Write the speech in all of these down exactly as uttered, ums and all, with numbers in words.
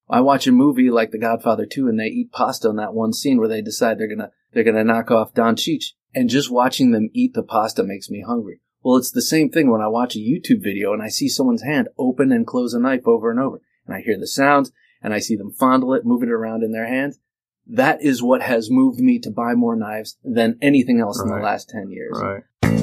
I watch a movie like The Godfather two and they eat pasta in that one scene where they decide they're gonna, they're gonna knock off Don Cheech. And just watching them eat the pasta makes me hungry. Well, it's the same thing when I watch a YouTube video and I see someone's hand open and close a knife over and over. And I hear the sounds and I see them fondle it, move it around in their hands. That is what has moved me to buy more knives than anything else right. in the last ten years. Right.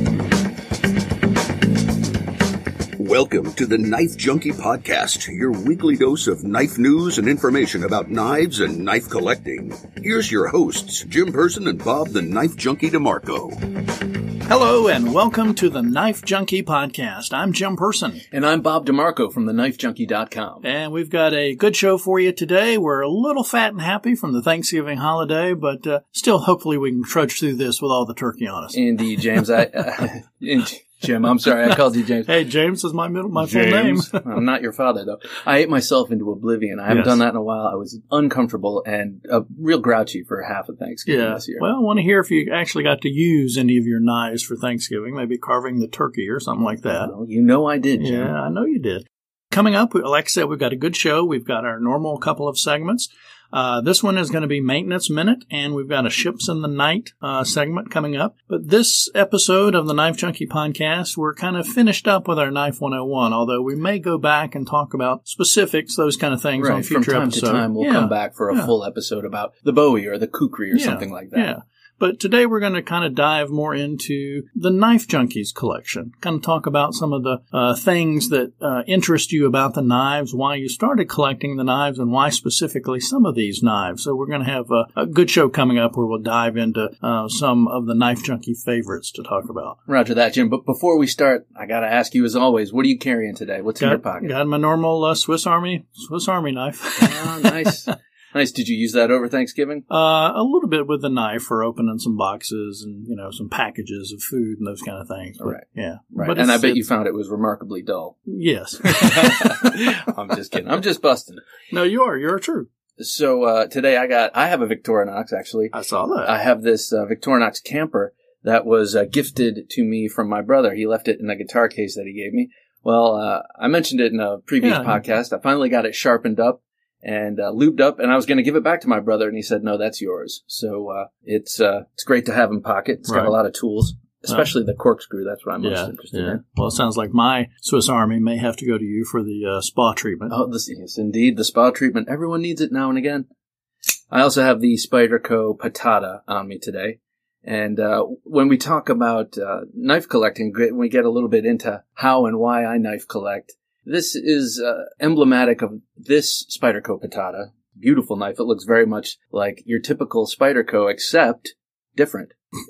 Welcome to the Knife Junkie Podcast, your weekly dose of knife news and information about knives and knife collecting. Here's your hosts, Jim Person and Bob the Knife Junkie DeMarco. Hello and welcome to the Knife Junkie Podcast. I'm Jim Person. And I'm Bob DeMarco from the knife junkie dot com. And we've got a good show for you today. We're a little fat and happy from the Thanksgiving holiday, but uh, still hopefully we can trudge through this with all the turkey on us. Indeed, James. I... Uh, in- Jim, I'm sorry, I called you James. Hey, James is my middle, my James. full name. I'm not your father, though. I ate myself into oblivion. I haven't yes. done that in a while. I was uncomfortable and uh, real grouchy for half of Thanksgiving yeah. this year. Well, I want to hear if you actually got to use any of your knives for Thanksgiving, maybe carving the turkey or something like that. Well, you know I did, Jim. Yeah, I know you did. Coming up, like I said, we've got a good show. We've got our normal couple of segments. Uh, this one is going to be Maintenance Minute, and we've got a Ships in the Night uh, segment coming up. But this episode of the Knife Junkie Podcast, we're kind of finished up with our Knife one oh one, although we may go back and talk about specifics, those kind of things right. on future From time episodes. to time, we'll yeah. come back for a yeah. full episode about the Bowie or the Kukri or yeah. something like that. Yeah. But today we're going to kind of dive more into the Knife Junkies collection, kind of talk about some of the uh, things that uh, interest you about the knives, why you started collecting the knives, and why specifically some of these knives. So we're going to have a, a good show coming up where we'll dive into uh, some of the Knife Junkie favorites to talk about. Roger that, Jim. But before we start, I got to ask you as always, what are you carrying today? What's got, in your pocket? Got my normal uh, Swiss Army Swiss Army knife. Oh, nice. Nice. Did you use that over Thanksgiving? Uh, a little bit with the knife for opening some boxes and, you know, some packages of food and those kind of things. But, right. Yeah. Right. But and I bet you found it was remarkably dull. Yes. I'm just kidding. I'm just busting. No, you are. You're true. So, uh, today I got, I have a Victorinox, actually. I saw that. I have this uh, Victorinox camper that was uh, gifted to me from my brother. He left it in a guitar case that he gave me. Well, uh, I mentioned it in a previous yeah. podcast. I finally got it sharpened up and uh, lubed up, and I was going to give it back to my brother, and he said, no, that's yours. So uh, it's uh, it's great to have in pocket. It's right. got a lot of tools, especially right. the corkscrew. That's what I'm most yeah, interested yeah. in. Well, it sounds like my Swiss Army may have to go to you for the uh, spa treatment. Oh, this, yes, indeed, the spa treatment. Everyone needs it now and again. I also have the Spyderco Patata on me today. And uh, when we talk about uh, knife collecting, we get a little bit into how and why I knife collect. This is uh, emblematic of this Spyderco Patata. Beautiful knife. It looks very much like your typical Spyderco, except different.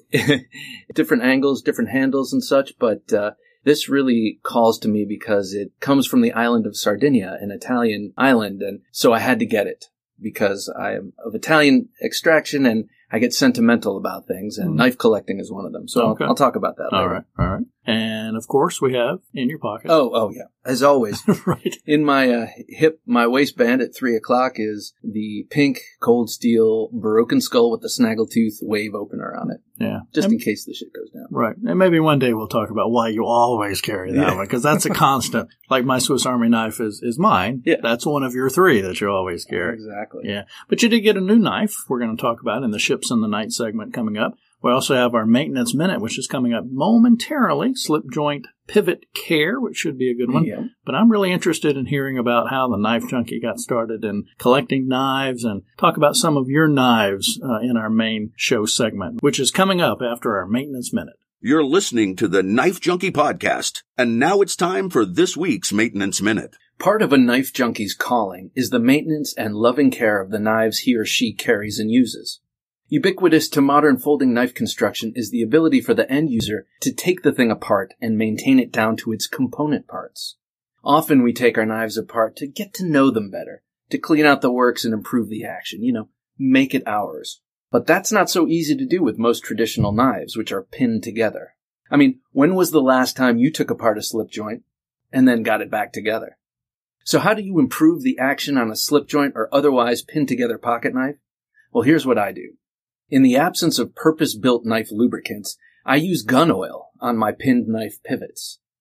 Different angles, different handles and such, but uh, this really calls to me because it comes from the island of Sardinia, an Italian island, and so I had to get it because I am of Italian extraction and I get sentimental about things, and mm. knife collecting is one of them. So okay. I'll, I'll talk about that later. All right, all right. And, of course, we have in your pocket. Oh, oh yeah. As always. right. In my uh, hip, my waistband at three o'clock is the pink Cold Steel Broken Skull with the snaggletooth wave opener on it. Yeah. Just and, in case the shit goes down. Right. And maybe one day we'll talk about why you always carry that yeah. one, because that's a constant. Like my Swiss Army knife is, is mine. Yeah. That's one of your three that you always carry. Exactly. Yeah. But you did get a new knife we're going to talk about in the Ships in the Night segment coming up. We also have our Maintenance Minute, which is coming up momentarily, slip joint pivot care, which should be a good one. Yeah. But I'm really interested in hearing about how the Knife Junkie got started in collecting knives and talk about some of your knives uh, in our main show segment, which is coming up after our Maintenance Minute. You're listening to the Knife Junkie Podcast, and now it's time for this week's Maintenance Minute. Part of a knife junkie's calling is the maintenance and loving care of the knives he or she carries and uses. Ubiquitous to modern folding knife construction is the ability for the end user to take the thing apart and maintain it down to its component parts. Often we take our knives apart to get to know them better, to clean out the works and improve the action, you know, make it ours. But that's not so easy to do with most traditional knives, which are pinned together. I mean, when was the last time you took apart a slip joint and then got it back together? So how do you improve the action on a slip joint or otherwise pinned together pocket knife? Well, here's what I do. In the absence of purpose-built knife lubricants, I use gun oil on my pinned knife pivots.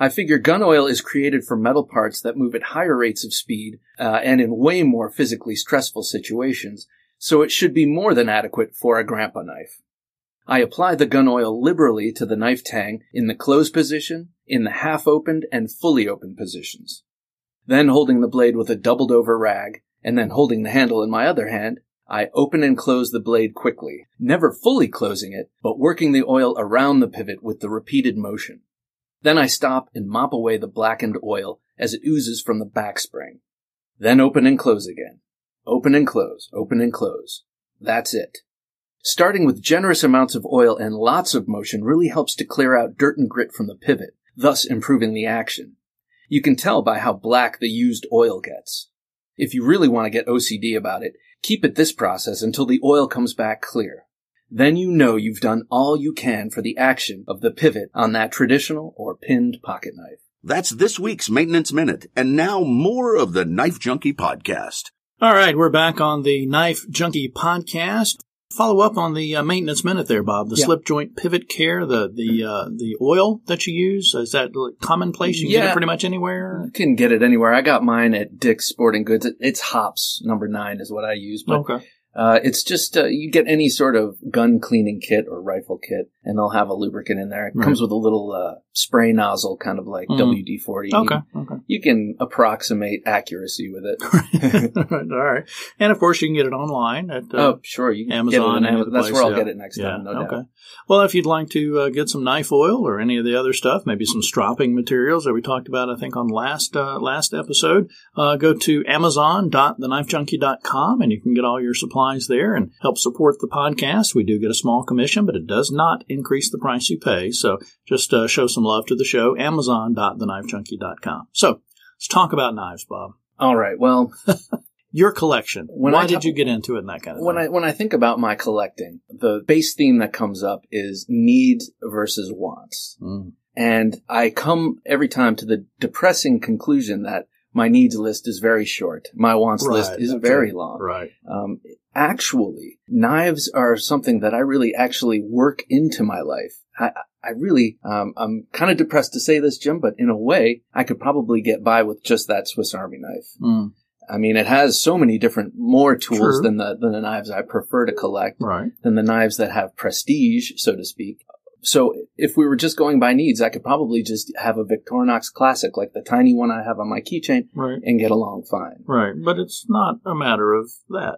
I figure gun oil is created for metal parts that move at higher rates of speed uh, and in way more physically stressful situations, so it should be more than adequate for a grandpa knife. I apply the gun oil liberally to the knife tang in the closed position, in the half-opened, and fully open positions. Then, holding the blade with a doubled-over rag, and then holding the handle in my other hand, I open and close the blade quickly, never fully closing it, but working the oil around the pivot with the repeated motion. Then I stop and mop away the blackened oil as it oozes from the back spring. Then open and close again. Open and close, open and close. That's it. Starting with generous amounts of oil and lots of motion really helps to clear out dirt and grit from the pivot, thus improving the action. You can tell by how black the used oil gets. If you really want to get O C D about it, keep it this process until the oil comes back clear. Then you know you've done all you can for the action of the pivot on that traditional or pinned pocket knife. That's this week's Maintenance Minute, and now more of the Knife Junkie Podcast. All right, we're back on the Knife Junkie Podcast. Follow up on the uh, Maintenance Minute there, Bob. The yeah. slip joint pivot care, the the uh, the oil that you use, is that commonplace? You can yeah. get it pretty much anywhere? You can get it anywhere. I got mine at Dick's Sporting Goods. It, it's Hops, number nine is what I use. But, okay. Uh, it's just, uh, you get any sort of gun cleaning kit or rifle kit, and they'll have a lubricant in there. It right. comes with a little uh, spray nozzle, kind of like mm. W D forty. Okay, you, okay. You can approximate accuracy with it. All right. And, of course, you can get it online at uh, oh, sure. You can Amazon. Get it in, that's place, where I'll yeah. get it next yeah. time, no okay. doubt. Well, if you'd like to uh, get some knife oil or any of the other stuff, maybe some stropping materials that we talked about, I think, on last uh, last episode, uh, go to amazon dot the knife junkie dot com, and you can get all your supplies there and help support the podcast. We do get a small commission, but it does not increase the price you pay. So just uh, show some love to the show, amazon dot the knife junkie dot com. So let's talk about knives, Bob. All right. Well, your collection. When Why I did ta- you get into it and that kind of when thing? I when I think about my collecting, the base theme that comes up is needs versus wants. Mm. And I come every time to the depressing conclusion that my needs list is very short. My wants right, list is very right. long. Right. Um, actually, knives are something that I really actually work into my life. I, I really, um, I'm kind of depressed to say this, Jim, but in a way, I could probably get by with just that Swiss Army knife. Mm. I mean, it has so many different, more tools True. than the than the knives I prefer to collect, right. than the knives that have prestige, so to speak. So if we were just going by needs, I could probably just have a Victorinox Classic, like the tiny one I have on my keychain, right. and get along fine. Right, but it's not a matter of that.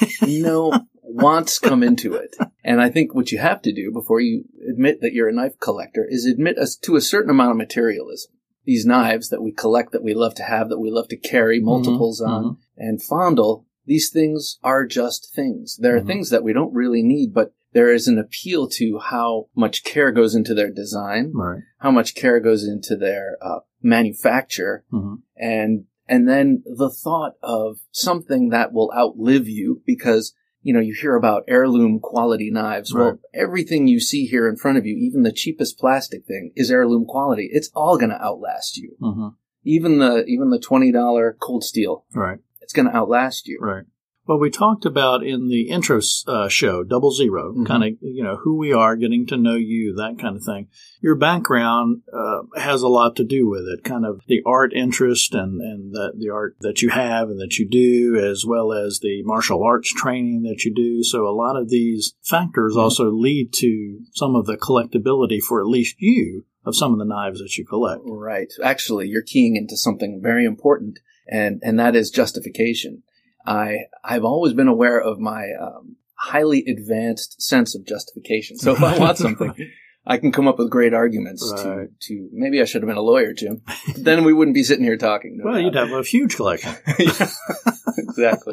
No, wants come into it. And I think what you have to do before you admit that you're a knife collector is admit us to a certain amount of materialism. These knives that we collect, that we love to have, that we love to carry multiples mm-hmm, on mm-hmm. and fondle, these things are just things. There are mm-hmm. things that we don't really need, but there is an appeal to how much care goes into their design, right. how much care goes into their uh, manufacture, mm-hmm. and and then the thought of something that will outlive you, because, you know, you hear about heirloom quality knives. Right. Well, everything you see here in front of you, even the cheapest plastic thing, is heirloom quality. It's all going to outlast you. Mm-hmm. Even the even the twenty dollars Cold Steel. Right. It's going to outlast you. Right. Well, we talked about in the intro uh, show, Double Zero, mm-hmm. kind of, you know, who we are, getting to know you, that kind of thing. Your background uh, has a lot to do with it, kind of the art interest and, and the, the art that you have and that you do, as well as the martial arts training that you do. So a lot of these factors mm-hmm. also lead to some of the collectability for at least you of some of the knives that you collect. Right. Actually, you're keying into something very important, and, and that is justification. I, I've always been aware of my um, highly advanced sense of justification. So if I want something, I can come up with great arguments right. to, to, maybe I should have been a lawyer, Jim. Then we wouldn't be sitting here talking. No well, doubt. You'd have a huge collection. Yeah, exactly.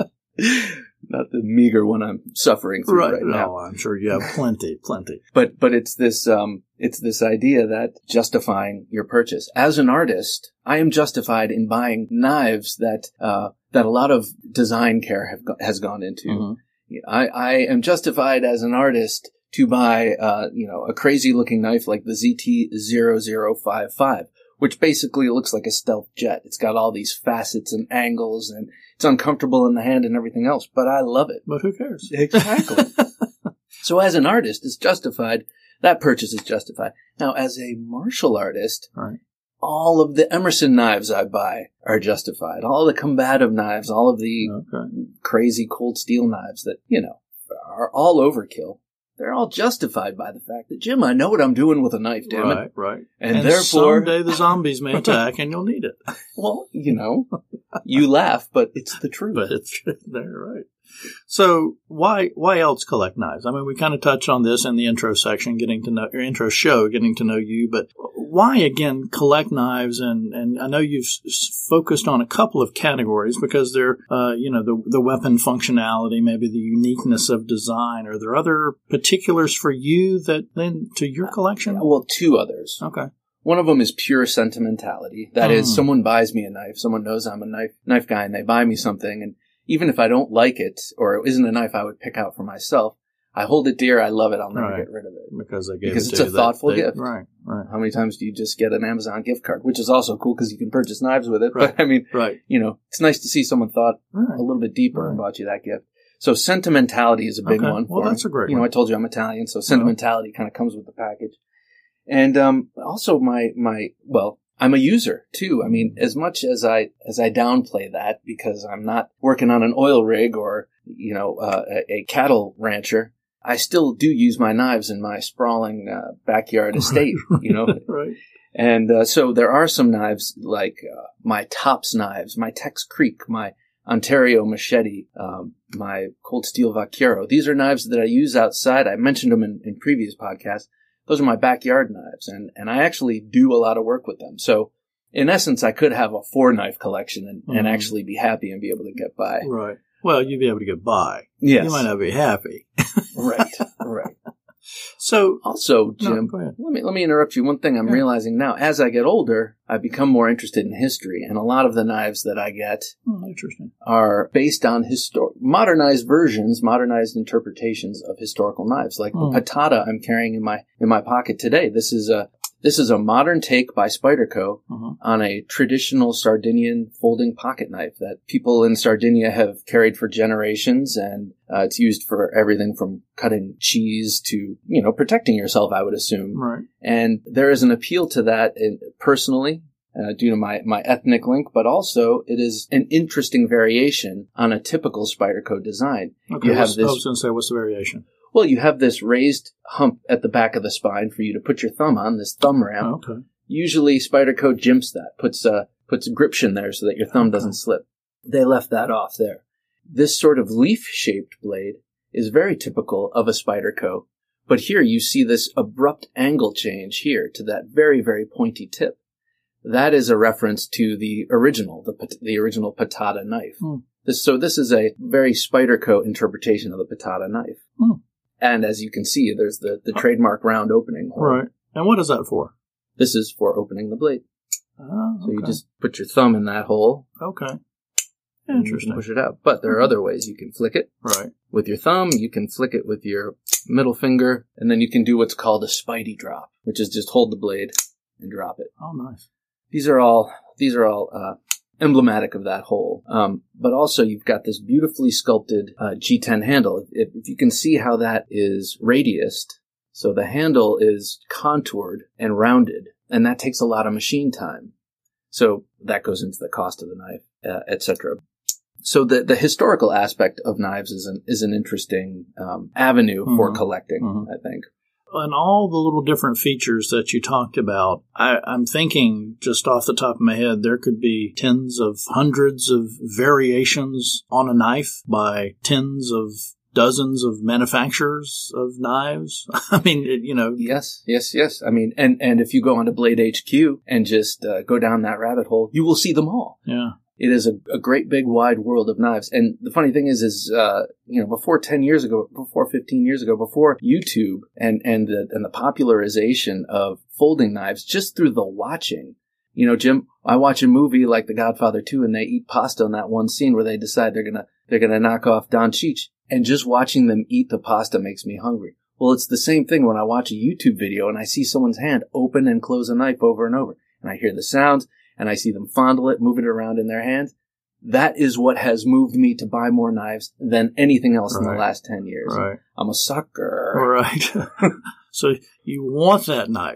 Not the meager one I'm suffering through right, right now. No, I'm sure you have plenty, plenty. But, but it's this, um, it's this idea that justifying your purchase. As an artist, I am justified in buying knives that, uh, that a lot of design care have go- has gone into. Mm-hmm. I, I am justified as an artist to buy, uh, you know, a crazy looking knife like the Z T zero zero five five, which basically looks like a stealth jet. It's got all these facets and angles, and it's uncomfortable in the hand and everything else, but I love it. But who cares? Exactly. So as an artist, it's justified. That purchase is justified. Now, as a martial artist, right. all of the Emerson knives I buy are justified. All the combative knives, all of the Okay. crazy cold steel knives that, you know, are all overkill. They're all justified by the fact that, Jim, I know what I'm doing with a knife, damn it. Right, right. And, And therefore, someday the zombies may attack and you'll need it. well, you know, you laugh, but it's the truth. But it's there, right. So why why else collect knives? I mean, we kind of touched on this in the intro section, getting to know your intro show, getting to know you. But why again collect knives? And, and I know you've s- focused on a couple of categories because they're uh, you know the the weapon functionality, maybe the uniqueness of design. Are there other particulars for you that then to your collection? Well, two others. Okay. One of them is pure sentimentality. That Mm. is, someone buys me a knife. Someone knows I'm a knife knife guy, and they buy me something. And even if I don't like it, or it isn't a knife I would pick out for myself, I hold it dear. I love it. I'll never Right. get rid of it. Because they gave Because it it's to a you that thoughtful they- gift. Right, right, How many times do you just get an Amazon gift card, which is also cool because you can purchase knives with it. Right. But I mean, right, you know, it's nice to see someone thought right. a little bit deeper Right. and bought you that gift. So sentimentality is a big Okay. one. Well, for that's me. a great You know, one. I told you I'm Italian, so sentimentality kind of comes with the package. And um, also my my well, I'm a user too. I mean, as much as I as I downplay that because I'm not working on an oil rig or you know uh, a, a cattle rancher, I still do use my knives in my sprawling uh, backyard estate. You know, right. and uh, so there are some knives like uh, my Tops knives, my Tex Creek, my Ontario machete, um, my Cold Steel Vaquero. These are knives that I use outside. I mentioned them in, in previous podcasts. Those are my backyard knives, and, and I actually do a lot of work with them. So, in essence, I could have a four-knife collection and, Mhm. and actually be happy and be able to get by. Right. Well, you'd be able to get by. Yes. You might not be happy. Right, right. So, Also, no, Jim, go ahead. let me let me interrupt you. One thing I'm Yeah. realizing now, as I get older, I become more interested in history, and a lot of the knives that I get Hmm, interesting. are based on histor- modernized versions, modernized interpretations of historical knives, like Hmm. the Patata I'm carrying in my in my pocket today. This is a this is a modern take by Spyderco Uh-huh. on a traditional Sardinian folding pocket knife that people in Sardinia have carried for generations, and uh, it's used for everything from cutting cheese to, you know, protecting yourself, I would assume. Right. And there is an appeal to that in, personally, uh, due to my, my ethnic link, but also it is an interesting variation on a typical Spyderco design. Okay. You have what's- this- I was going to say, what's the variation? Well, you have this raised hump at the back of the spine for you to put your thumb on, this thumb ramp. Oh, okay. Usually Spyderco jimps that, puts uh, puts gription there so that your thumb Okay. doesn't slip. They left that off there. This sort of leaf-shaped blade is very typical of a Spyderco, but here you see this abrupt angle change here to that very, very pointy tip. That is a reference to the original, the pat- the original Patata knife. Hmm. This, so this is a very Spyderco interpretation of the Patata knife. Hmm. And as you can see, there's the, the trademark round opening hole. Right. And what is that for? This is for opening the blade. Oh, So you okay. just put your thumb in that hole Okay. and you can Interesting. push it out. But there are other ways you can flick it. Right. With your thumb, you can flick it with your middle finger, and then you can do what's called a Spidey drop, which is just hold the blade and drop it. Oh, nice. These are all these are all uh, emblematic of that hole. Um, but also, you've got this beautifully sculpted uh, G ten handle. If, if you can see how that is radiused, so the handle is contoured and rounded, and that takes a lot of machine time. So that goes into the cost of the knife, uh, et cetera. So the the historical aspect of knives is an is an interesting um, avenue for Mhm. collecting, Mhm. I think. And all the little different features that you talked about, I, I'm thinking just off the top of my head, there could be tens of hundreds of variations on a knife by tens of dozens of manufacturers of knives. I mean, it, you know. Yes, yes, yes. I mean, and, and if you go onto Blade H Q and just uh, go down that rabbit hole, you will see them all. Yeah. It is a, a great big wide world of knives. And the funny thing is, is, uh, you know, before ten years ago, before fifteen years ago, before YouTube and, and the, and the popularization of folding knives just through the watching, you know, Jim, I watch a movie like The Godfather two and they eat pasta in that one scene where they decide they're going to, they're going to knock off Don Cheech, and just watching them eat the pasta makes me hungry. Well, it's the same thing when I watch a YouTube video and I see someone's hand open and close a knife over and over, and I hear the sounds, and I see them fondle it, move it around in their hands. That is what has moved me to buy more knives than anything else in Right. the last ten years. Right. I'm a sucker. Right. So you want that knife.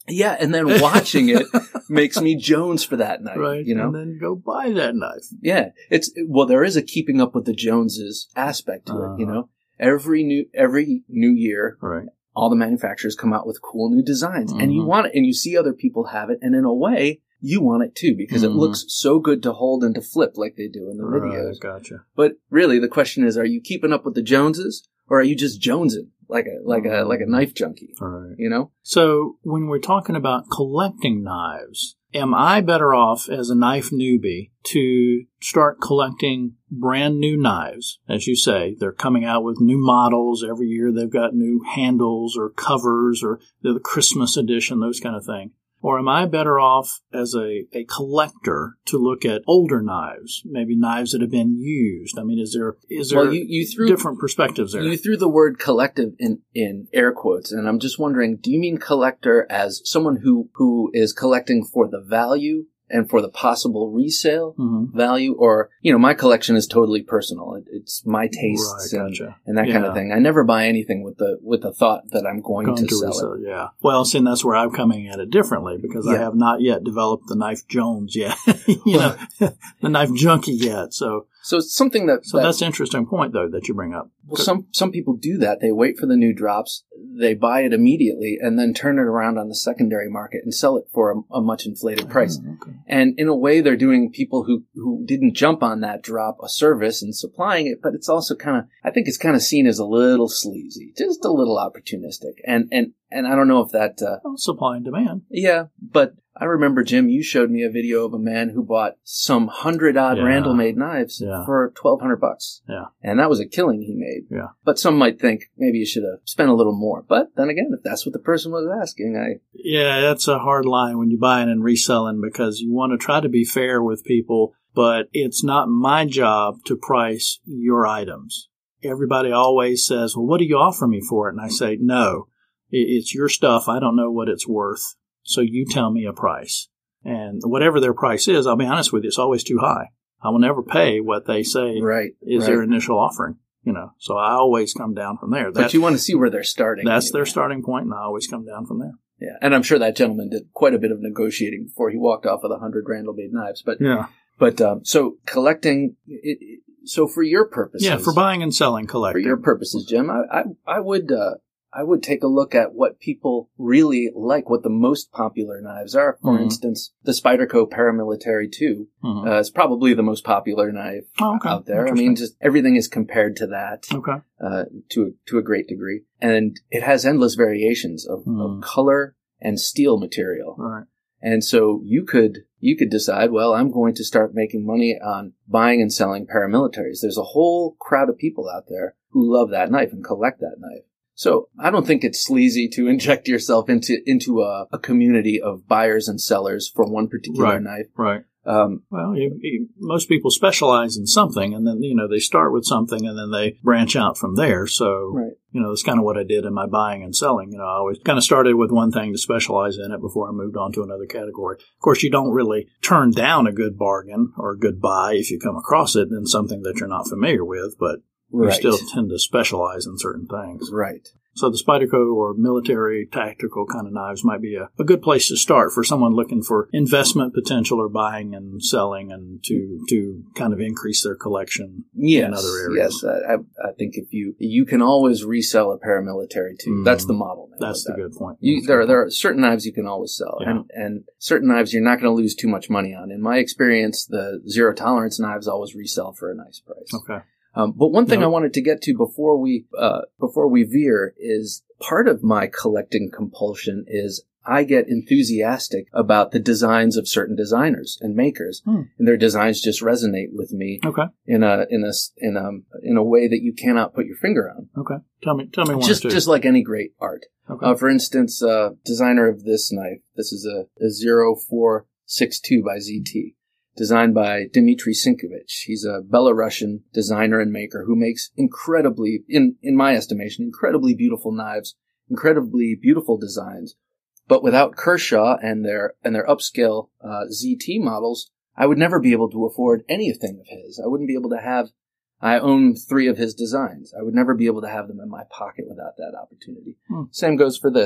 Yeah, and then watching it makes me Jones for that knife, Right. you know? And then go buy that knife. Yeah. It's, well, there is a keeping up with the Joneses aspect to Uh-huh. it, you know? Every new, every new year, Right. all the manufacturers come out with cool new designs, and you Mhm. want it, and you see other people have it, and in a way, you want it too, because Mhm. it looks so good to hold and to flip like they do in the Right. videos. Gotcha. But really, the question is, are you keeping up with the Joneses, or are you just jonesing like a, like a, like a knife junkie? All right. You know? So when we're talking about collecting knives, am I better off as a knife newbie to start collecting brand new knives? As you say, they're coming out with new models every year. They've got new handles or covers or the Christmas edition, those kind of things. Or am I better off as a, a collector to look at older knives, maybe knives that have been used? I mean, is there is there Well, you, you threw different perspectives there? You threw the word collective in, in air quotes, and I'm just wondering, do you mean collector as someone who, who is collecting for the value and for the possible resale Mm-hmm. value? Or, you know, my collection is totally personal. It, it's my tastes Right, and, gotcha. and that kind Yeah. of thing. I never buy anything with the with the thought that I'm going, Going to, to sell resell, it. yeah. Well, see, and that's where I'm coming at it differently because I Yeah. have not yet developed the Knife Jones yet, you know, the Knife Junkie yet. So, So it's something that, so that that's an interesting point, though, that you bring up. well, some some people do that. They wait for the new drops, they buy it immediately, and then turn it around on the secondary market and sell it for a, a much inflated price. Oh, okay. And in a way, they're doing people who, who didn't jump on that drop a service and supplying it, but it's also kind of, I think it's kind of seen as a little sleazy, just a little opportunistic. And, and, and I don't know if that, uh, Well, supply and demand. yeah, but I remember, Jim, you showed me a video of a man who bought some hundred odd Yeah. Randall made knives Yeah. for twelve hundred bucks. Yeah. And that was a killing he made. Yeah. But some might think maybe you should have spent a little more. But then again, if that's what the person was asking, I, Yeah, that's a hard line when you're buying and reselling because you want to try to be fair with people, but it's not my job to price your items. Everybody always says, well, what do you offer me for it? And I say, no, i- it's your stuff. I don't know what it's worth. So you tell me a price. And whatever their price is, I'll be honest with you, it's always too high. I will never pay what they say right. is right. their initial offering, you know. So I always come down from there. But That, you want to see where they're starting. that's anyway. their starting point, and I always come down from there. Yeah, and I'm sure that gentleman did quite a bit of negotiating before he walked off with a hundred Randall made knives. But Yeah. but um, so collecting. It, it- so for your purposes, Yeah, for buying and selling, for collecting. your purposes, Jim, I I, I would uh, I would take a look at what people really like, what the most popular knives are. For Mhm. instance, the Spyderco Paramilitary two Mhm. uh, is probably the most popular knife Oh, okay. out there. I Interesting. mean, just everything is compared to that. Okay. Uh, to a, to a great degree, and it has endless variations of, Hmm. of color and steel material. All right. And so you could you could decide, well, I'm going to start making money on buying and selling paramilitaries. There's a whole crowd of people out there who love that knife and collect that knife. So I don't think it's sleazy to inject yourself into into a, a community of buyers and sellers for one particular Right. knife. Right. Um, Well, you, you, most people specialize in something, and then, you know, they start with something, and then they branch out from there. So, right. you know, that's kind of what I did in my buying and selling. You know, I always kind of started with one thing to specialize in it before I moved on to another category. Of course, you don't really turn down a good bargain or a good buy if you come across it in something that you're not familiar with, but you Right. still tend to specialize in certain things. Right. So the Spyderco or military tactical kind of knives might be a, a good place to start for someone looking for investment potential or buying and selling and to to kind of increase their collection Yes. in other areas. Yes. I, I I think if you you can always resell a paramilitary too. Mm. That's the model. now That's of the that. good point. You, That's there, the there point. are certain knives you can always sell, Yeah. and and certain knives you're not going to lose too much money on. In my experience, the zero tolerance knives always resell for a nice price. Okay. Um, but one thing Yep. I wanted to get to before we uh, before we veer is part of my collecting compulsion is I get enthusiastic about the designs of certain designers and makers, Hmm. and their designs just resonate with me Okay. in a in a in a in a way that you cannot put your finger on. Okay. Tell me. Tell me one Just or two. just like any great art. okay. Uh, for instance, uh, designer of this knife. This is a, a zero four six two by Z T, designed by Dmitry Sinkovich. He's a Belarusian designer and maker who makes incredibly, in, in my estimation, incredibly beautiful knives, incredibly beautiful designs. But without Kershaw and their, and their upscale, uh, Z T models, I would never be able to afford anything of his. I wouldn't be able to have, I own three of his designs. I would never be able to have them in my pocket without that opportunity. Hmm. Same goes for this.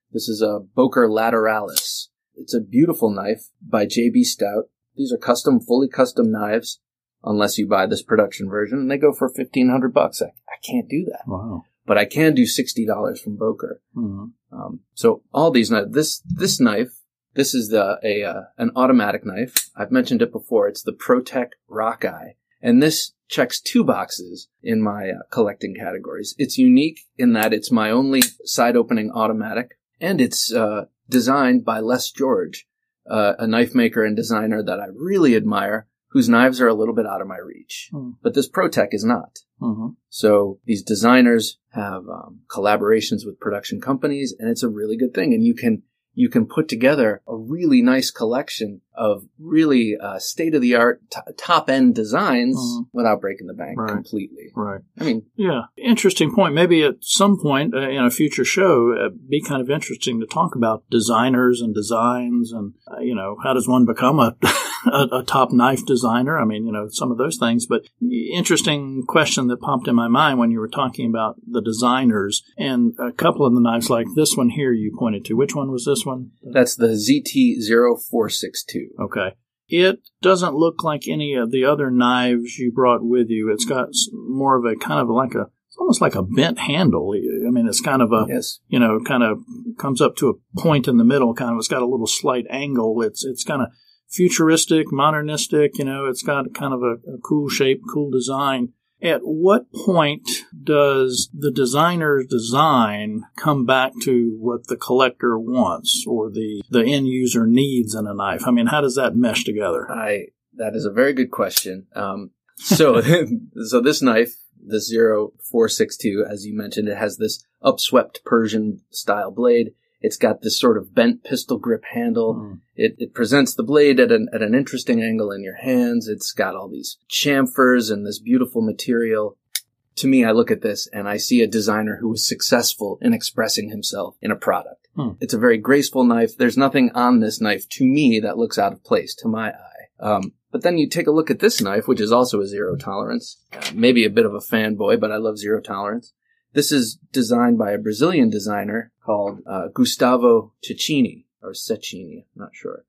This is a Boker Lateralis. It's a beautiful knife by J B Stout. These are custom, fully custom knives, unless you buy this production version, and they go for fifteen hundred bucks. I, I can't do that. Wow. But I can do sixty dollars from Boker. Mm-hmm. Um, so all these knives, this, this knife, this is the, a, uh, an automatic knife. I've mentioned it before. It's the ProTech Rockeye. And this checks two boxes in my uh, collecting categories. It's unique in that it's my only side opening automatic, and it's, uh, designed by Les George, uh, a knife maker and designer that I really admire, whose knives are a little bit out of my reach. Mm. But this ProTech is not. Mm-hmm. So these designers have um, collaborations with production companies, and it's a really good thing. And you can you can put together a really nice collection of really uh, state-of-the-art, t- top-end designs mm-hmm. without breaking the bank right. completely. Right. I mean, yeah, interesting point. Maybe at some point uh, in a future show, it'd be kind of interesting to talk about designers and designs, and uh, you know, how does one become a, a a top knife designer? I mean, you know, some of those things. But interesting question that popped in my mind when you were talking about the designers, and a couple of the knives, like this one here, you pointed to. Which one was this one? That's the Z T zero four six two. Okay. It doesn't look like any of the other knives you brought with you. It's got more of a kind of like a, it's almost like a bent handle. I mean, it's kind of a, yes. you know, kind of comes up to a point in the middle, kind of, it's got a little slight angle. It's, it's kind of futuristic, modernistic, you know, it's got kind of a, a cool shape, cool design. At what point does the designer's design come back to what the collector wants or the, the end user needs in a knife? I mean, how does that mesh together? I that is a very good question. Um, so, so this knife, the zero four six two, as you mentioned, it has this upswept Persian style blade. It's got this sort of bent pistol grip handle. Mm. It, it presents the blade at an, at an interesting angle in your hands. It's got all these chamfers and this beautiful material. To me, I look at this and I see a designer who was successful in expressing himself in a product. Mm. It's a very graceful knife. There's nothing on this knife to me that looks out of place to my eye. Um, but then you take a look at this knife, which is also a zero tolerance. Uh, maybe a bit of a fanboy, but I love zero tolerance. This is designed by a Brazilian designer called uh, Gustavo Cecchini, or Cecchini, I'm not sure.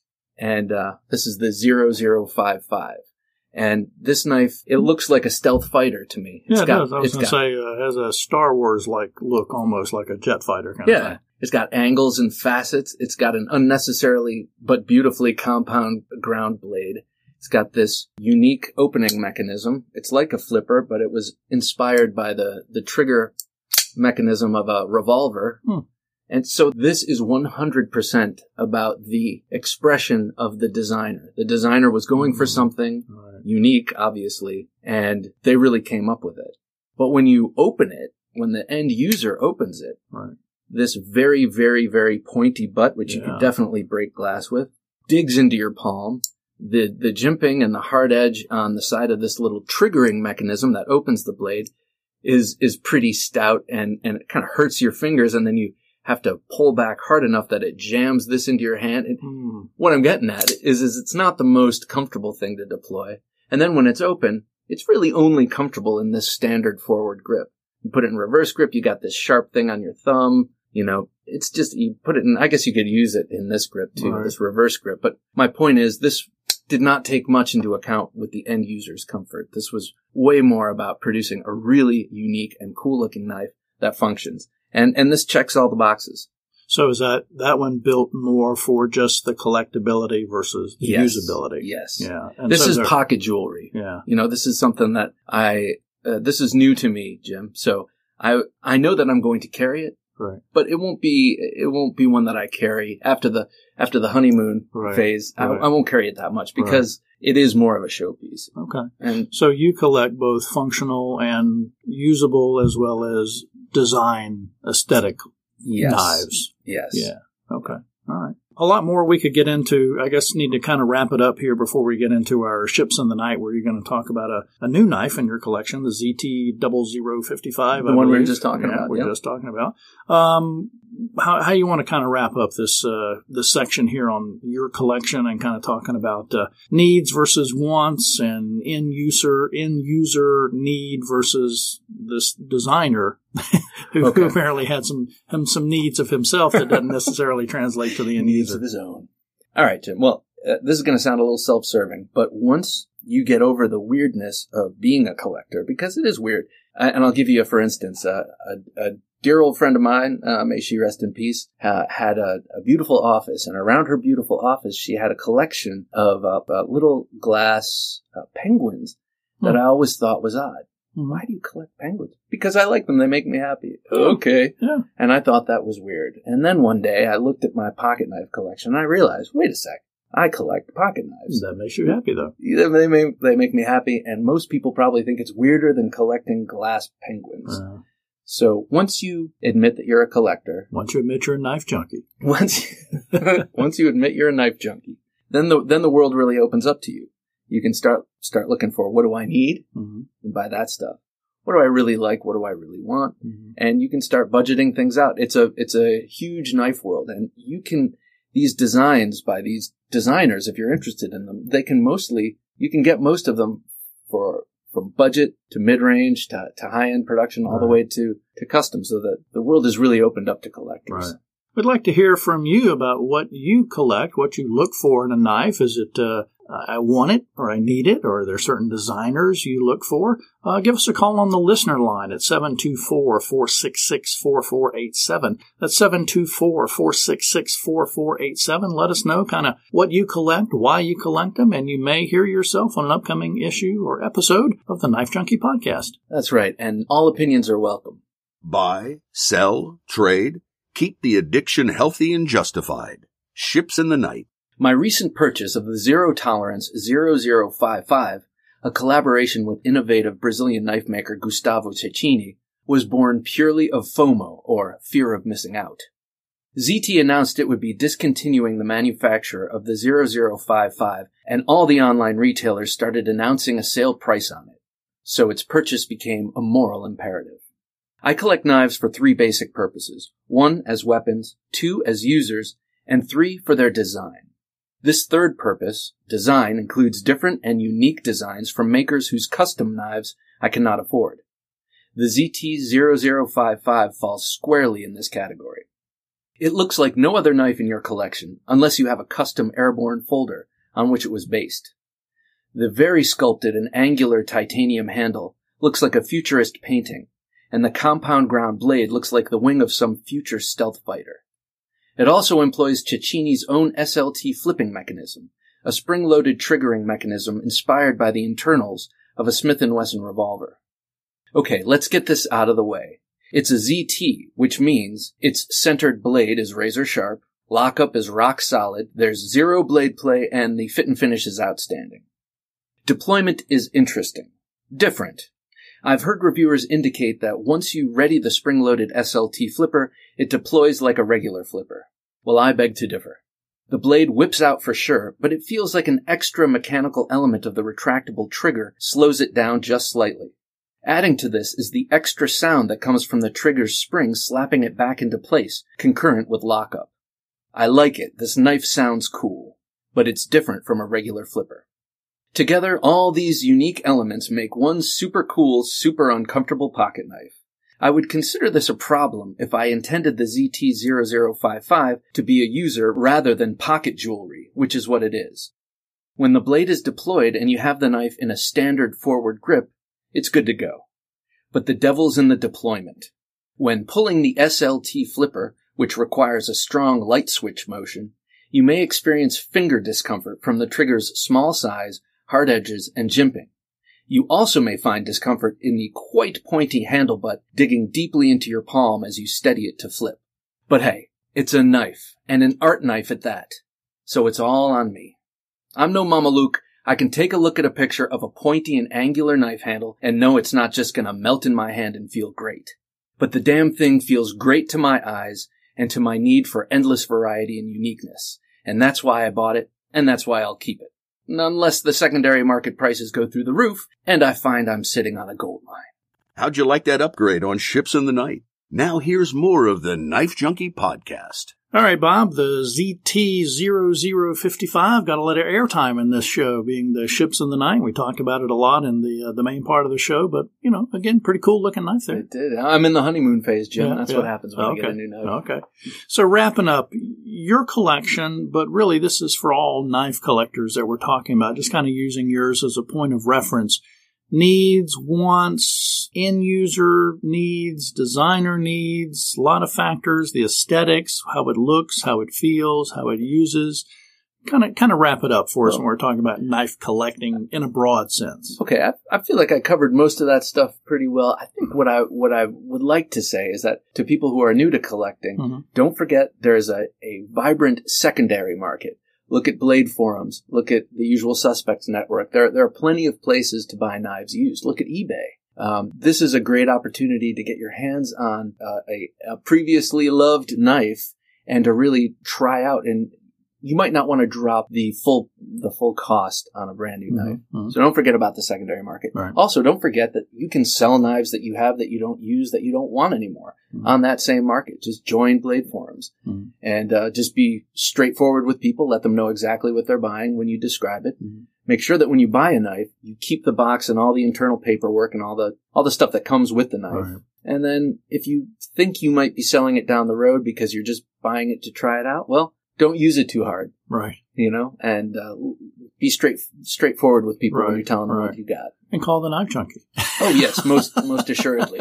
And uh, this is the zero zero five five. And this knife, it looks like a stealth fighter to me. It's yeah, it got, does. I was going to say, uh, it has a Star Wars-like look, almost like a jet fighter kind yeah, of thing. It's got angles and facets. It's got an unnecessarily but beautifully compound ground blade. It's got this unique opening mechanism. It's like a flipper, but it was inspired by the, the trigger mechanism of a revolver. Hmm. And so this is one hundred percent about the expression of the designer. The designer was going for something right. unique, obviously, and they really came up with it. But when you open it, when the end user opens it, right. this very, very, very pointy butt, which yeah. you could definitely break glass with, digs into your palm. The the jimping and the hard edge on the side of this little triggering mechanism that opens the blade is is pretty stout, and, and it kind of hurts your fingers, and then you have to pull back hard enough that it jams this into your hand. And mm. what I'm getting at is, is it's not the most comfortable thing to deploy. And then when it's open, it's really only comfortable in this standard forward grip. You put it in reverse grip, you got this sharp thing on your thumb. You know, it's just, you put it in, I guess you could use it in this grip too, right. this reverse grip. But my point is, this did not take much into account with the end user's comfort. This was way more about producing a really unique and cool looking knife that functions. And, and this checks all the boxes. So is that, that one built more for just the collectability versus the yes. usability? Yes. Yeah. And this so is pocket jewelry. Yeah. You know, this is something that I, uh, this is new to me, Jim. So I, I know that I'm going to carry it. Right. But it won't be, it won't be one that I carry after the, after the honeymoon right. phase. I, right. I won't carry it that much because right. it is more of a showpiece. Okay. And so you collect both functional and usable as well as design aesthetic yes. knives. Yes. Yeah. Okay. All right. A lot more we could get into. I guess need to kind of wrap it up here before we get into our ships in the night, where you're going to talk about a, a new knife in your collection, the Z T zero zero five five. The I one believe. we were just talking yeah, about. We're yeah. just talking about. Um, how, how you want to kind of wrap up this uh, this section here on your collection and kind of talking about uh, needs versus wants and end user end user need versus this designer who, okay. who apparently had some some needs of himself that doesn't necessarily translate to the end needs user of his own. All right, Jim. Well, uh, this is going to sound a little self-serving, but once you get over the weirdness of being a collector, because it is weird, uh, and I'll give you a for instance, uh, a, a dear old friend of mine, uh, may she rest in peace, uh, had a, a beautiful office, and around her beautiful office, she had a collection of uh, uh, little glass uh, penguins that hmm. I always thought was odd. Hmm. Why do you collect penguins? Because I like them. They make me happy. Okay. Yeah. And I thought that was weird. And then one day, I looked at my pocket knife collection, and I realized, wait a sec, I collect pocket knives. That makes you happy, though. They make, they make me happy, and most people probably think it's weirder than collecting glass penguins. Uh. So once you admit that you're a collector... Once you admit you're a knife junkie. Once once you admit you're a knife junkie, then the then the world really opens up to you. You can start start looking for, what do I need? Mm-hmm. And buy that stuff. What do I really like? What do I really want? Mm-hmm. And you can start budgeting things out. It's a it's a huge knife world, and you can... These designs by these designers, if you're interested in them, they can mostly... You can get most of them for... From budget to mid-range to, to high-end production, all right. the way to, to custom, so that the world is really opened up to collectors. Right. We'd like to hear from you about what you collect, what you look for in a knife. Is it uh, I want it, or I need it, or are there certain designers you look for? Uh, give us a call on the listener line at seven two four, four six six, four four eight seven. That's seven two four, four six six, four four eight seven. Let us know kind of what you collect, why you collect them, and you may hear yourself on an upcoming issue or episode of the Knife Junkie Podcast. That's right, and all opinions are welcome. Buy, sell, trade, keep the addiction healthy and justified. Ships in the Night. My recent purchase of the Zero Tolerance zero zero five five, a collaboration with innovative Brazilian knife maker Gustavo Cecchini, was born purely of FOMO, or fear of missing out. Z T announced it would be discontinuing the manufacture of the zero zero five five, and all the online retailers started announcing a sale price on it, so its purchase became a moral imperative. I collect knives for three basic purposes: one, as weapons; two, as users; and three, for their design. This third purpose, design, includes different and unique designs from makers whose custom knives I cannot afford. The Z T zero zero five five falls squarely in this category. It looks like no other knife in your collection, unless you have a custom airborne folder on which it was based. The very sculpted and angular titanium handle looks like a futurist painting, and the compound ground blade looks like the wing of some future stealth fighter. It also employs Cecchini's own S L T flipping mechanism, a spring-loaded triggering mechanism inspired by the internals of a Smith and Wesson revolver. Okay, let's get this out of the way. It's a Z T, which means its centered blade is razor sharp, lockup is rock solid, there's zero blade play, and the fit and finish is outstanding. Deployment is interesting. Different. I've heard reviewers indicate that once you ready the spring-loaded S L T flipper, it deploys like a regular flipper. Well, I beg to differ. The blade whips out for sure, but it feels like an extra mechanical element of the retractable trigger slows it down just slightly. Adding to this is the extra sound that comes from the trigger's spring slapping it back into place, concurrent with lockup. I like it. This knife sounds cool, but it's different from a regular flipper. Together, all these unique elements make one super cool, super uncomfortable pocket knife. I would consider this a problem if I intended the Z T zero zero five five to be a user rather than pocket jewelry, which is what it is. When the blade is deployed and you have the knife in a standard forward grip, it's good to go. But the devil's in the deployment. When pulling the S L T flipper, which requires a strong light switch motion, you may experience finger discomfort from the trigger's small size, hard edges, and jimping. You also may find discomfort in the quite pointy handle butt digging deeply into your palm as you steady it to flip. But hey, it's a knife, and an art knife at that, so it's all on me. I'm no Mama Luke. I can take a look at a picture of a pointy and angular knife handle and know it's not just gonna melt in my hand and feel great. But the damn thing feels great to my eyes and to my need for endless variety and uniqueness, and that's why I bought it, and that's why I'll keep it. Unless the secondary market prices go through the roof, and I find I'm sitting on a gold mine. How'd you like that upgrade on Ships in the Night? Now here's more of the Knife Junkie Podcast. All right, Bob, the Z T zero zero five five got a lot of airtime in this show, being the ships in the night. We talked about it a lot in the uh, the main part of the show, but, you know, again, pretty cool looking knife there. It did. I'm in the honeymoon phase, Jim. Yeah, That's yeah. what happens when okay. I get a new knife. Okay. So wrapping up your collection, but really this is for all knife collectors that we're talking about, just kind of using yours as a point of reference. Needs, wants, end user needs, designer needs, a lot of factors, the aesthetics, how it looks, how it feels, how it uses. Kind of, kind of wrap it up for us when we're talking about knife collecting in a broad sense. Okay, I, I feel like I covered most of that stuff pretty well. I think what I what I would like to say is that to people who are new to collecting, Mm-hmm. don't forget there's a, a vibrant secondary market. Look at Blade Forums. Look at the Usual Suspects Network. There, there are plenty of places to buy knives used. Look at eBay. Um, this is a great opportunity to get your hands on uh, a, a previously loved knife and to really try out. And you might not want to drop the full the full cost on a brand new Mm-hmm. knife. Mm-hmm. So don't forget about the secondary market. Right. Also, don't forget that you can sell knives that you have that you don't use, that you don't want anymore Mm-hmm. on that same market. Just join Blade Forums Mm-hmm. and uh, just be straightforward with people. Let them know exactly what they're buying when you describe it. Mm-hmm. Make sure that when you buy a knife, you keep the box and all the internal paperwork and all the all the stuff that comes with the knife. Right. And then if you think you might be selling it down the road because you're just buying it to try it out, well, don't use it too hard. Right. You know, and uh, be straight straightforward with people Right, when you're telling them right. what you got. And call the Knife Junkie. Oh, yes, most most assuredly.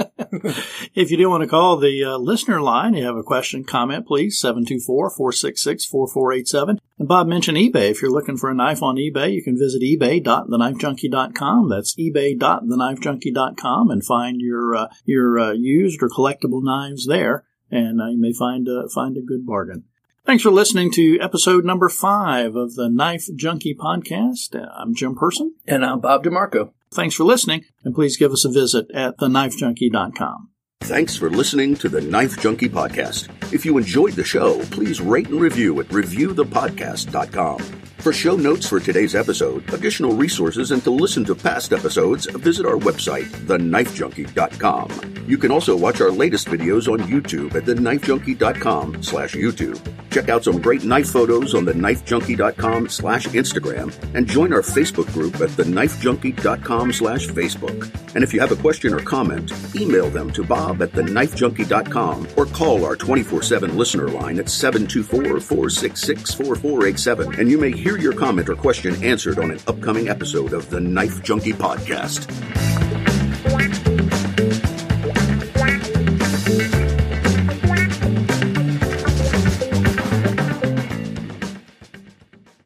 If you do want to call the uh, listener line, you have a question, comment, please, seven two four, four six six, four four eight seven. And Bob mentioned eBay. If you're looking for a knife on eBay, you can visit ebay dot the knife junkie dot com. That's ebay dot the knife junkie dot com and find your uh, your uh, used or collectible knives there, and uh, you may find uh, find a good bargain. Thanks for listening to episode number five of the Knife Junkie Podcast. Uh, I'm Jim Person. And I'm Bob DeMarco. Thanks for listening, and please give us a visit at the knife junkie dot com. Thanks for listening to the Knife Junkie Podcast. If you enjoyed the show, please rate and review at review the podcast dot com. For show notes for today's episode, additional resources, and to listen to past episodes, visit our website, the knife junkie dot com. You can also watch our latest videos on YouTube at the knife junkie dot com slash YouTube. Check out some great knife photos on the knife junkie dot com slash Instagram, and join our Facebook group at the knife junkie dot com slash Facebook. And if you have a question or comment, email them to Bob at the knife junkie dot com or call our twenty-four seven listener line at seven two four, four six six, four four eight seven, and you may hear your comment or question answered on an upcoming episode of the Knife Junkie Podcast.